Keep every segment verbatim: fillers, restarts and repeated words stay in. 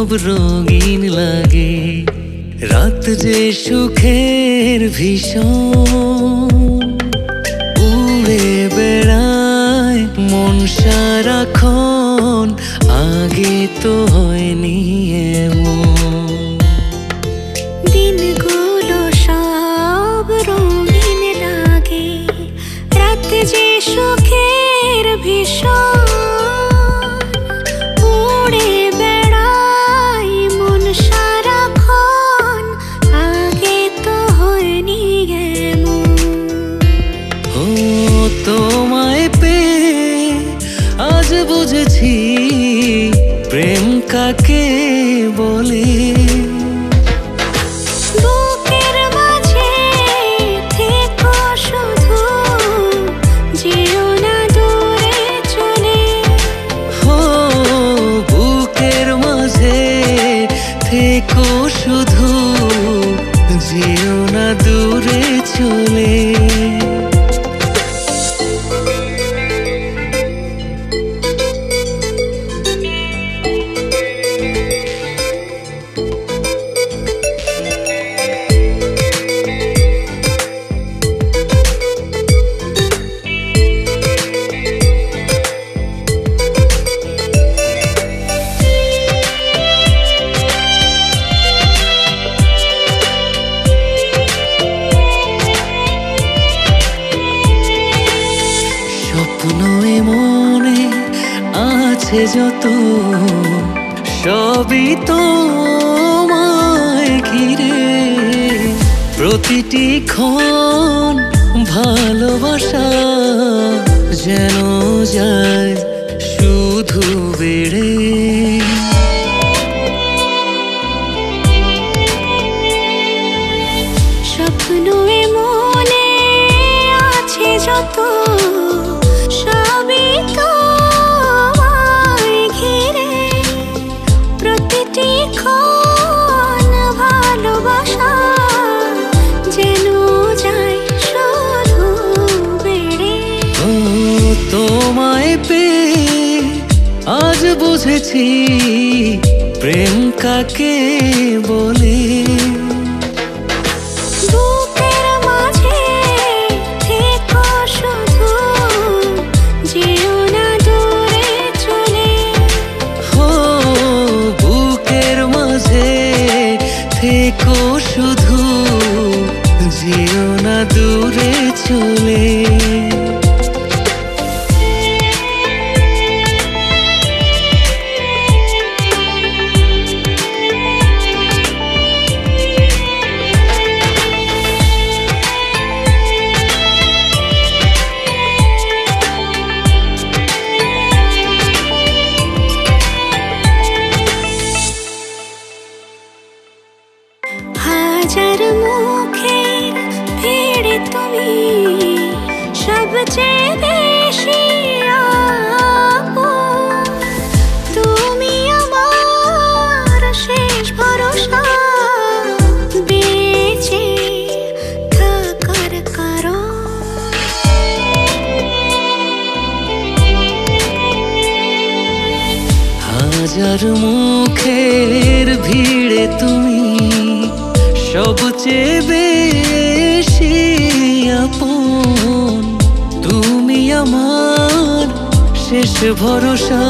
খুব রঙিন লাগে। রাত যে সুখের ভীষণ, উড়ে বেড়ায় মন সারাক্ষণ, আগে তো হয়নি এমন। দিনগুলো সব রঙিন লাগে, রাত যে সুখের ভীষণ, উড়ে বেড়ায় মন সারাক্ষণ, আগে তো হয়নি এমন। ও তোমায় পেয়ে আজ বুঝেছি প্রেম কাকে বলে। বুকের মাঝে থেকো শুধু, যেও না দূরে চলে। ও বুকের মাঝে থেকো শুধু, যেও না দূরে চলে। স্বপ্নে মনে আছে যত, সবই তোমায় ঘিরে। প্রতিটি ক্ষণ ভালোবাসা যেন যায় শুধু বেড়ে। স্বপ্নে মনে আছে যত, সবই তোমায় ঘিরে। প্রতিটি ক্ষণ ভালোবাসা যেন যায় শুধু বেড়ে। ও তোমায় পেয়ে আজ বুঝেছি প্রেম কাকে বলে। বুকের মাঝে থেকো শুধু, যেও না দূরে চলে। ও বুকের মাঝে থেকো শুধু, যেও না দূরে চলে। হাজার মুখের ভিড়ে তুমি সবচেয়ে বেশি আপন। তুমি আমার শেষ ভরসা, বেঁচে থাকার কারণ। হাজার মুখের ভিড়ে তুমি সবচেয়ে বেশি আপন। তুমি আমার শেষ ভরসা,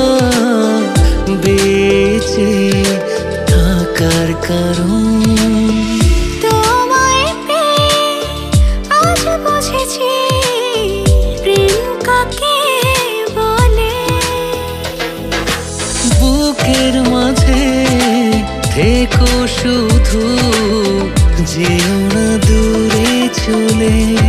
বেঁচে থাকার কারণ। তোমায় পেয়ে আজ বুঝেছি প্রেম কাকে বলে। বুকের মাঝে থেকো শুধু, যেও না দূরে চলে।